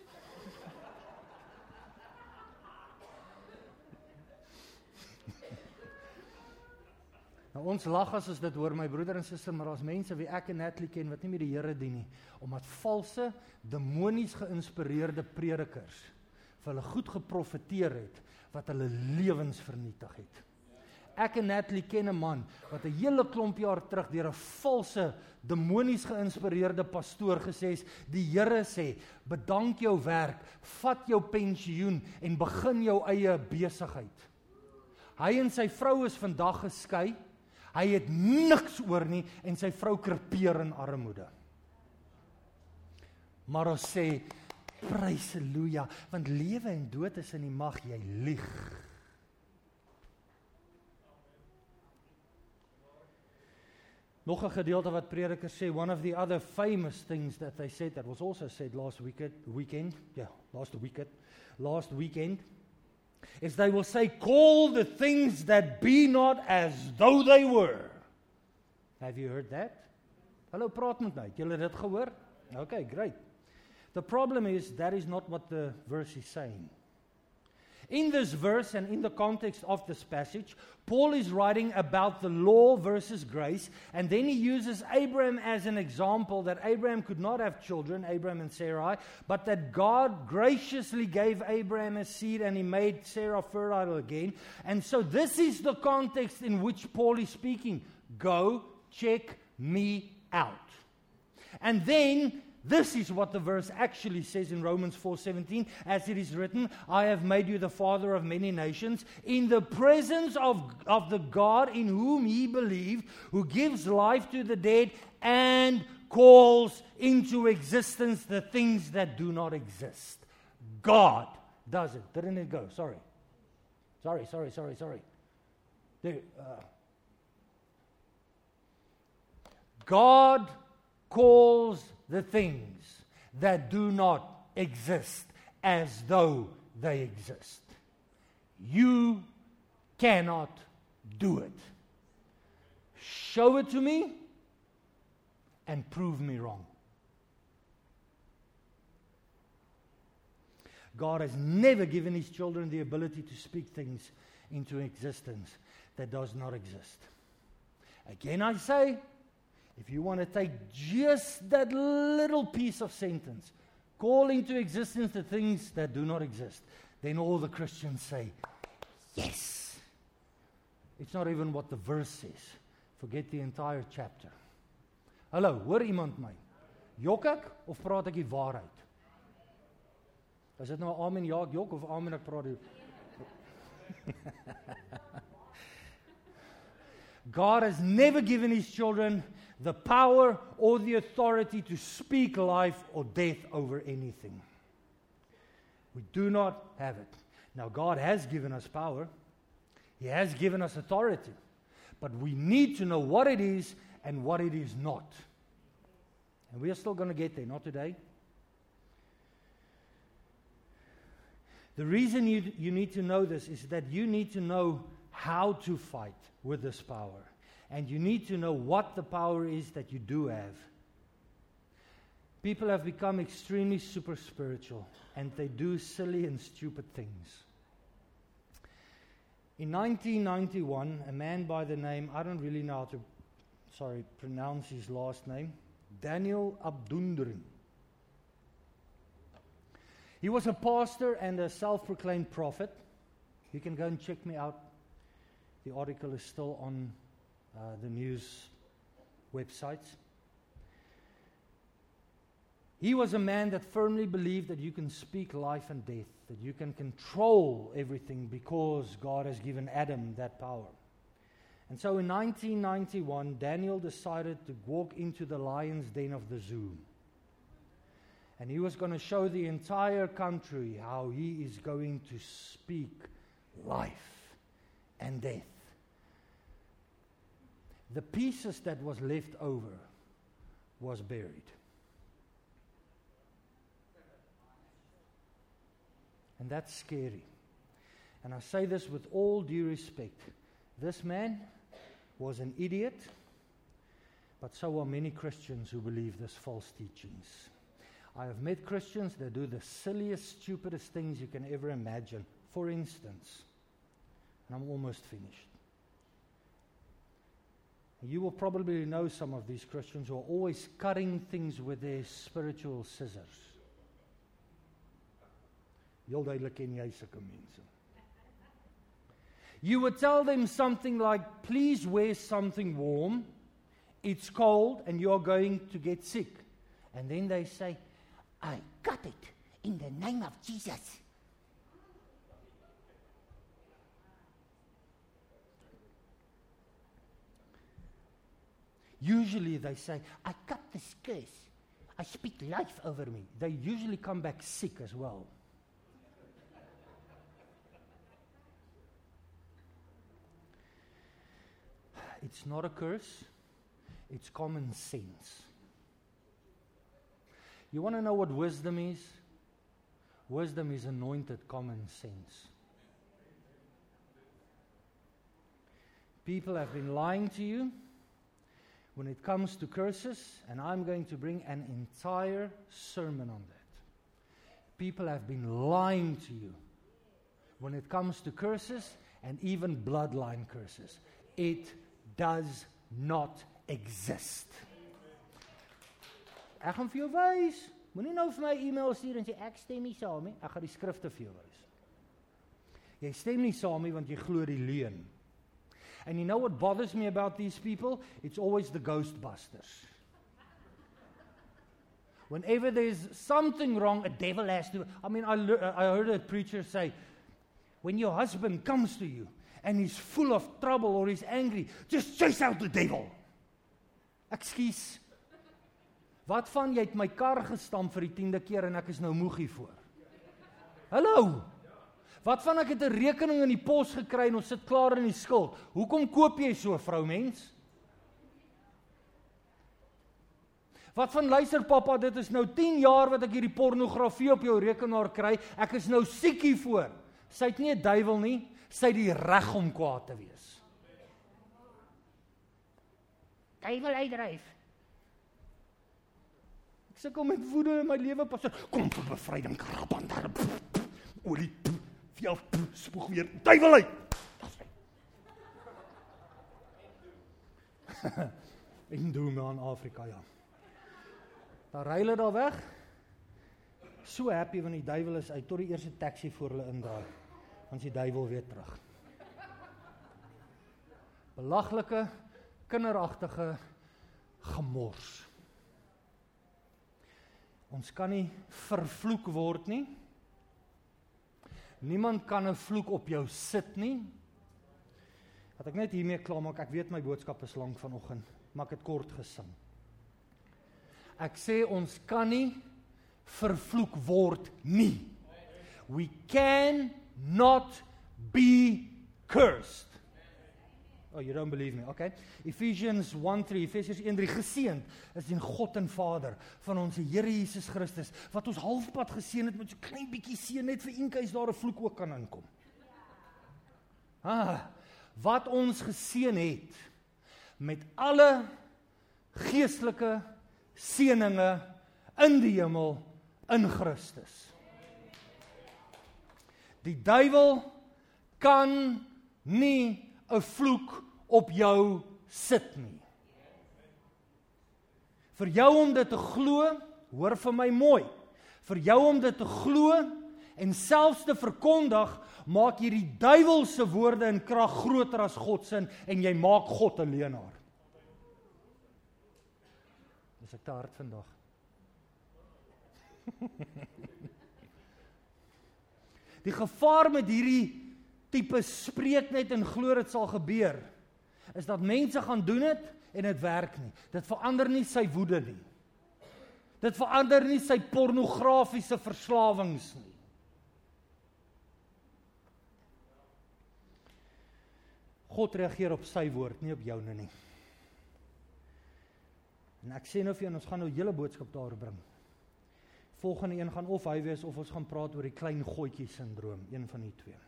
Nou ons lag as ons dit hoor, my broeder en suster, maar daar's mense wie ek en Natalie ken wat nie meer die Here dien nie, omdat valse, demonies geïnspireerde predikers vir hulle goed geprofeteer het, wat hulle lewens vernietig het. Ek en Natalie ken 'n man, wat 'n hele klomp jaar terug deur 'n valse, demonies geïnspireerde pastoor gesê is, die Here sê, bedank jou werk, vat jou pensioen en begin jou eie besigheid. Hy en sy vrou is vandag geskei, hy het niks oor nie, en sy vrou krepeer in armoede. Maar ons sê, prys halleluja, want lewe en dood is in die mag, jy lieg. Nog 'n gedeelte wat predikers sê, one of the other famous things that they said, that was also said last weekend, weekend, yeah, last weekend, last weekend, is they will say, call the things that be not as though they were. Have you heard that? Hallo, praat met my, het julle dit gehoor? Okay, great. The problem is, that is not what the verse is saying. In this verse and in the context of this passage, Paul is writing about the law versus grace, and then he uses Abraham as an example, that Abraham could not have children, Abraham and Sarai, but that God graciously gave Abraham a seed and he made Sarah fertile again. And so this is the context in which Paul is speaking. Go, check me out. And then this is what the verse actually says in Romans four seventeen, as it is written, I have made you the father of many nations, in the presence of, of the God in whom he believed, who gives life to the dead and calls into existence the things that do not exist. God does it. Didn't it go? Sorry. Sorry, sorry, sorry, sorry. There, uh, God calls the things that do not exist as though they exist. You cannot do it. Show it to me and prove me wrong. God has never given his children the ability to speak things into existence that does not exist. Again, I say, if you want to take just that little piece of sentence, call into existence the things that do not exist, then all the Christians say, yes. It's not even what the verse says. Forget the entire chapter. Hallo, hoor iemand my? Jok ek of praat ek die waarheid? Is dit nou amen ja ek jok of amen ek praat die... God has never given his children the power or the authority to speak life or death over anything. We do not have it. Now, God has given us power. He has given us authority. But we need to know what it is and what it is not. And we are still going to get there, not today. The reason you, you need to know this is that you need to know how to fight with this power. And you need to know what the power is that you do have. People have become extremely super spiritual, and they do silly and stupid things. In nineteen ninety-one, a man by the name, I don't really know how to, sorry, pronounce his last name, Daniel Abdundrin. He was a pastor and a self-proclaimed prophet. You can go and check me out. The article is still on uh, the news websites. He was a man that firmly believed that you can speak life and death, that you can control everything because God has given Adam that power. And so in nineteen ninety-one, Daniel decided to walk into the lion's den of the zoo. And he was going to show the entire country how he is going to speak life and death. The pieces that was left over was buried. And that's scary. And I say this with all due respect. This man was an idiot, but so are many Christians who believe this false teachings. I have met Christians that do the silliest, stupidest things you can ever imagine. For instance, and I'm almost finished. You will probably know some of these Christians who are always cutting things with their spiritual scissors. Heel duidelik ken jy sulke mense. You would tell them something like, please wear something warm, it's cold and you're going to get sick. And then they say, I got it in the name of Jesus. Usually they say, I cut this curse. I speak life over me. They usually come back sick as well. It's not a curse. It's common sense. You want to know what wisdom is? Wisdom is anointed common sense. People have been lying to you when it comes to curses, and I'm going to bring an entire sermon on that. People have been lying to you when it comes to curses and even bloodline curses. It does not exist. Ek gaan vir jou wys. Moenie nou vir my e-mail stuur en sê ek stem nie saam nie. Ek gaan die skrifte vir jou wys. Jy stem nie saam nie want jy glo die leuen. And you know what bothers me about these people? It's always the Ghostbusters. Whenever there's something wrong, a devil has to. I mean, I, I heard a preacher say, when your husband comes to you and he's full of trouble or he's angry, just chase out the devil. Excuse. Wat van jy het my kar gestamp vir die tiende keer en ek is nou moeg hiervoor? Hallo. Wat van ek het 'n rekening in die pos gekry en ons sit klaar in die skuld? Hoekom koop jy so, vrou mens? Wat van luister pappa, dit is nou tien jaar wat ek hierdie pornografie op jou rekenaar kry. Ek is nou siek hiervoor. Sy het nie 'n duiwel nie, sy het die reg om kwaad te wees. Duiwel uitdryf. Ek sukkel met woede in my lewe, pastoor. Kom vir bevryding, krabandar. Olie, veel, spoeg weer, duiwel uit. En doen me aan Afrika, ja. Dan ry hulle daar weg. So happy want die duiwel is uit tot die eerste taxi voor hulle indraai. Dan is die duiwel weer terug. Belaglike, kinderagtige gemors. Ons kan nie vervloek word nie. Niemand kan 'n vloek op jou sit nie. Wat ek net hiermee klaar maak, ek weet my boodskap is lank vanoggend. maar ek het kort gesing. Ek sê ons kan nie vervloek word nie. We can not be cursed. Oh, you don't believe me, okay. Ephesians one three, Efesiërs one three, geseënd is die God en Vader van ons Here Jesus Christus, wat ons halfpad geseën het met so klein bietjie seën, net vir eenkeis daar 'n vloek ook kan inkom. Ah, wat ons geseën het, met alle geestelike seëninge in die hemel, in Christus. Die duiwel kan nie 'n vloek op jou sit nie. Vir jou om dit te glo, hoor vir my mooi, vir jou om dit te glo en selfs te verkondig, maak jy die duiwel se woorde en krag groter as God se en jy maak God 'n leienaar. Dis ek te hard vandag. Die gevaar met hierdie tipe spreek net en glo dit sal gebeur, is dat mense gaan doen dit en dit werk nie. Dit verander nie sy woede nie. Dit verander nie sy pornografiese verslawings nie. God reageer op sy woord, nie op joune nie. En ek sê nou vir jou, ons gaan nou 'n hele boodskap daar bring. Volgende een gaan of hy wees, of ons gaan praat oor die klein gootjie syndroom, een van die twee.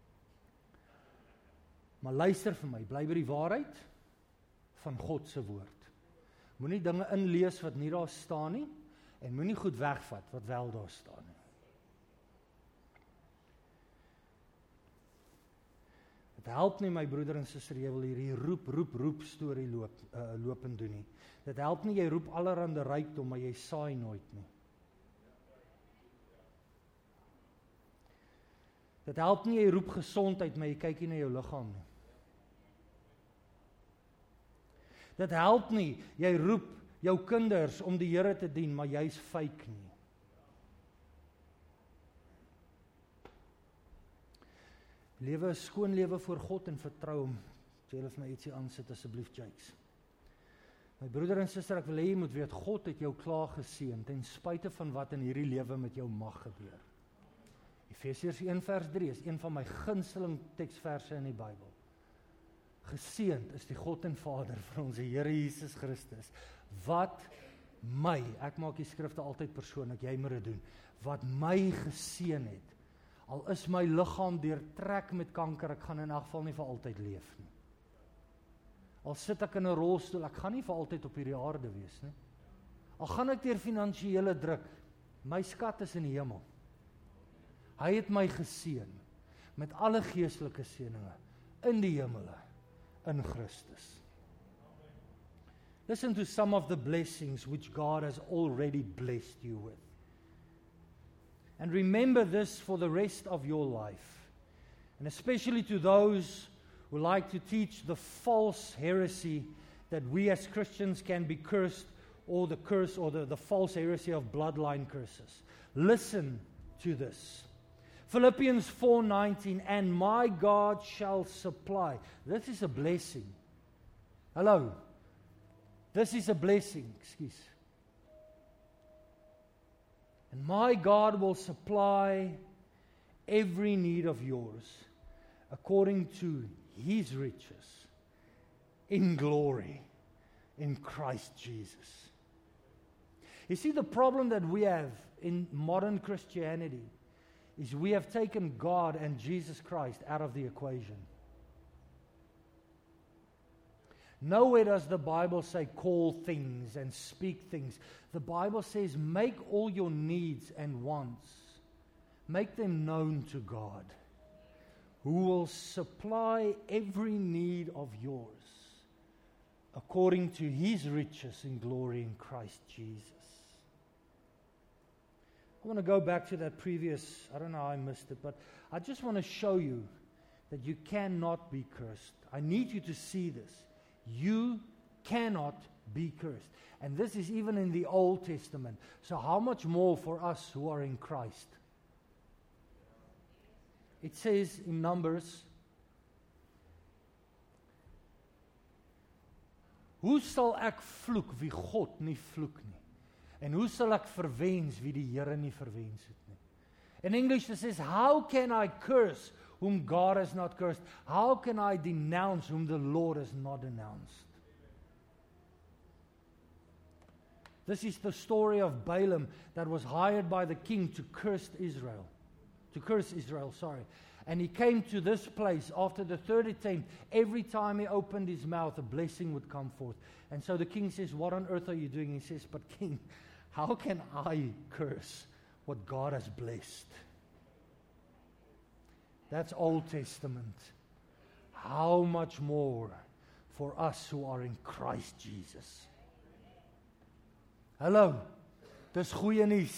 Maar luister vir my, bly by die waarheid van God se woord. Moenie dinge inlees wat nie daar staan nie, en moenie goed wegvat wat wel daar staan nie. Dit help nie my broeder en suster, jy wil hierdie roep, roep, roep storie loop, uh, loop en doen nie. Dit help nie, jy roep allerhande rykdom, maar jy saai nooit nie. Dit help nie, jy roep gesondheid, maar jy kyk nie na jou liggaam nie. Dit help nie, jy roep jou kinders om die Here te dien, maar jy's fake nie. Lewe 'n skoon lewe voor God en vertrou hom. Jy wil vir my ietsie aansit asseblief, Jakes. My broeder en suster, ek wil hê jy moet weet, God het jou klaar geseën, ten spyte van wat in hierdie lewe met jou mag gebeur. Efesiërs one vers three is een van my gunsteling teksverse in die Bybel. Geseënd is die God en Vader van ons Here Jesus Christus, wat my, ek maak die skrifte altyd persoonlik, jy moet dit doen, wat my geseën het, al is my liggaam deurtrek met kanker, ek gaan in elk geval nie vir altyd leef nie. Al sit ek in 'n rolstoel, ek gaan nie vir altyd op hierdie aarde wees nie. Al gaan ek deur finansiële druk, my skat is in die hemel. Hy het my geseën met alle geestelike seëninge in die hemele, in Christus. Listen to some of the blessings which God has already blessed you with. And remember this for the rest of your life. And especially to those who like to teach the false heresy that we as Christians can be cursed, or the curse or the, the false heresy of bloodline curses. Listen to this. Philippians four nineteen, and my God shall supply. This is a blessing. Hello. This is a blessing, excuse. And my God will supply every need of yours according to His riches in glory in Christ Jesus. You see, the problem that we have in modern Christianity is we have taken God and Jesus Christ out of the equation. Nowhere does the Bible say call things and speak things. The Bible says make all your needs and wants, make them known to God, who will supply every need of yours according to His riches in glory in Christ Jesus. I want to go back to that previous, I don't know how I missed it, but I just want to show you that you cannot be cursed. I need you to see this. You cannot be cursed. And this is even in the Old Testament. So how much more for us who are in Christ? It says in Numbers, Hoe sal ek vloek wie God nie vloek nie? En hoe sal ek verwens wie die Here nie verwens het nie? In English it says, how can I curse whom God has not cursed? How can I denounce whom the Lord has not denounced? This is the story of Balaam that was hired by the king to curse Israel. To curse Israel, sorry. And he came to this place after the third attempt. Every time he opened his mouth, a blessing would come forth. And so the king says, what on earth are you doing? He says, but king, how can I curse what God has blessed? That's Old Testament. How much more for us who are in Christ Jesus? Hallo, dis goeie nuus.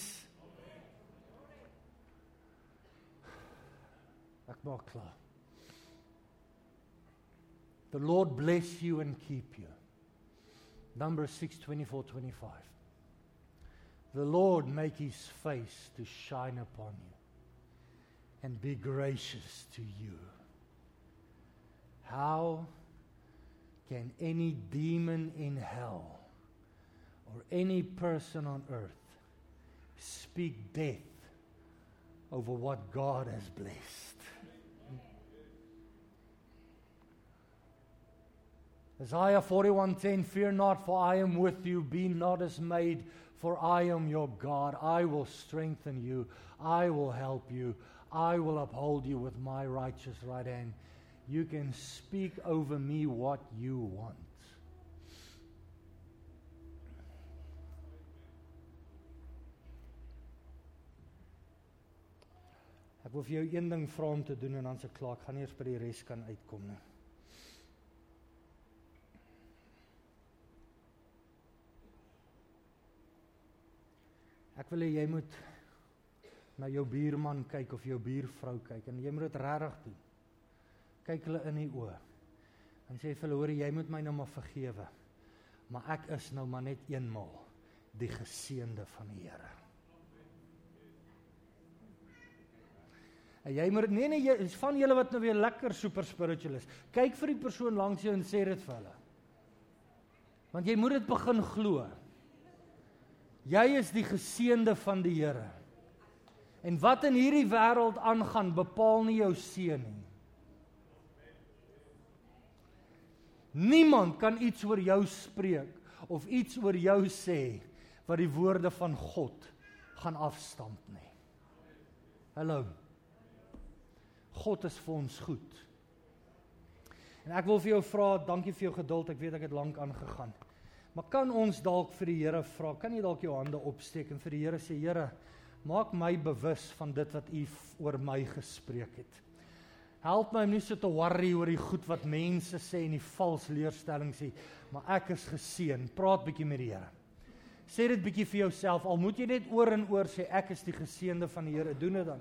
Ek maak klaar. The Lord bless you and keep you. Numbers six, twenty-four, twenty-five. The Lord make his face to shine upon you and be gracious to you. How can any demon in hell or any person on earth speak death over what God has blessed? Isaiah forty-one ten, fear not, for I am with you. Be not dismayed, for I am your God. I will strengthen you. I will help you. I will uphold you with my righteous right hand. You can speak over me what you want. Ek wil vir jou een ding vra om te doen en dan se klaar. Ek gaan eers by die res kan uitkom nie. Ek wil hê jy moet na jou buurman kyk of jou buurvrou kyk en jy moet dit regtig doen. Kyk hulle in die oë. En sê vir hulle, hoor, jy moet my nou maar vergewe. Maar ek is nou maar net eenmal die geseënde van die Here. En jy moet, nee nee, jy, is van julle wat nou weer lekker super spiritual is. Kyk vir die persoon langs jou en sê dit vir hulle. Want jy moet dit begin glo. Jy is die geseënde van die Here. En wat in hierdie wêreld aangaan, bepaal nie jou seën nie. Niemand kan iets oor jou spreek of iets oor jou sê wat die woorde van God gaan afstamp nie. Hallo. God is vir ons goed. En ek wil vir jou vra, dankie vir jou geduld, ek weet ek het lank aangegaan. Maar kan ons dalk vir die Here vra, kan jy dalk jou hande opsteek en vir die Here sê, Here, maak my bewus van dit wat U oor my gespreek het. Help my om nie so te worry oor die goed wat mense sê en die vals leerstelling sê, maar ek is geseën. Praat bietjie met die Here. Sê dit bietjie vir jouself, al moet jy net oor en oor sê, ek is die geseënde van die Here, doen dit dan.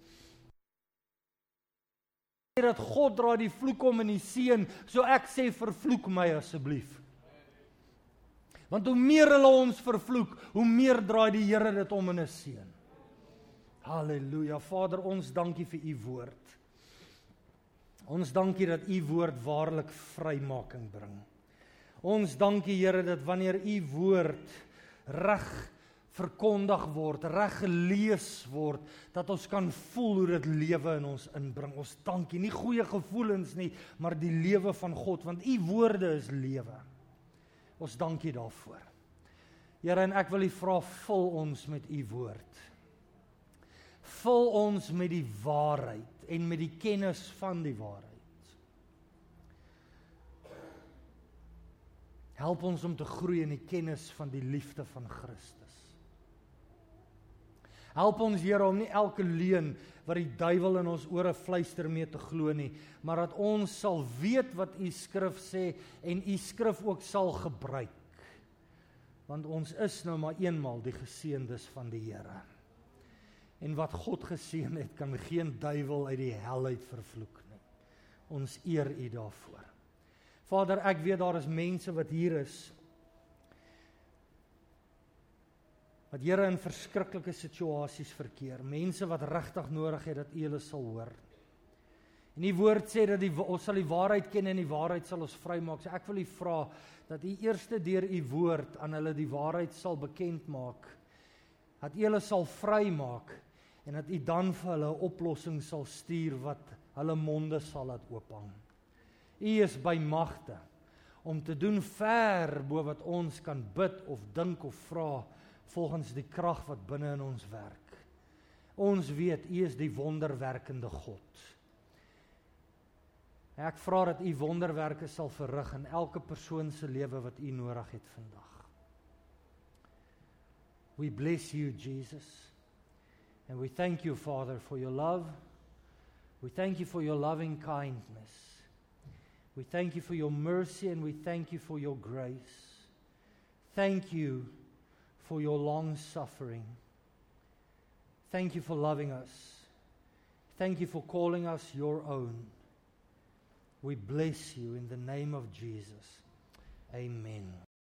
Dat God dra die vloek om in die seën, so ek sê vervloek my asseblief. Want hoe meer hulle ons vervloek, hoe meer draai die Here dit om in 'n seën. Halleluja, Vader, ons dankie vir U woord. Ons dankie dat U woord waarlik vrymaking bring. Ons dankie, Here, dat wanneer U woord reg verkondig word, reg gelees word, dat ons kan voel hoe dit lewe in ons inbring. Ons dankie, nie goeie gevoelens nie, maar die lewe van God, want U woorde is lewe. Ons dankie daarvoor. Here, en ek wil U vra, vul ons met U woord. Vul ons met die waarheid en met die kennis van die waarheid. Help ons om te groei in die kennis van die liefde van Christus. Help ons, Here, om nie elke leuen wat die duiwel in ons ore fluister mee te glo nie, maar dat ons sal weet wat U skrif sê en U skrif ook sal gebruik. Want ons is nou maar eenmal die geseëndes van die Here. En wat God geseën het, kan geen duiwel uit die hel uit vervloek nie. Ons eer U daarvoor. Vader, ek weet daar is mense wat hier is, wat Here in verskriklike situasies verkeer, mense wat regtig nodig het dat U hulle sal hoor. En die woord sê dat die, ons sal die waarheid ken en die waarheid sal ons vrymaak. So ek wil u vra dat u eerste deur u woord aan hulle die waarheid sal bekend maak. Dat u hulle sal vrymaak en dat u dan vir hulle 'n oplossing sal stuur wat hulle monde sal laat oophang. U is by magte om te doen ver bo wat ons kan bid of dink of vra volgens die krag wat binne in ons werk. Ons weet u is die wonderwerkende God. Ek vra dat u wonderwerke sal verrig in elke persoon se lewe wat u nodig het vandag. We bless you, Jesus. And we thank you, Father, for your love. We thank you for your loving kindness. We thank you for your mercy and we thank you for your grace. Thank you for your long suffering. Thank you for loving us. Thank you for calling us your own. We bless you in the name of Jesus. Amen.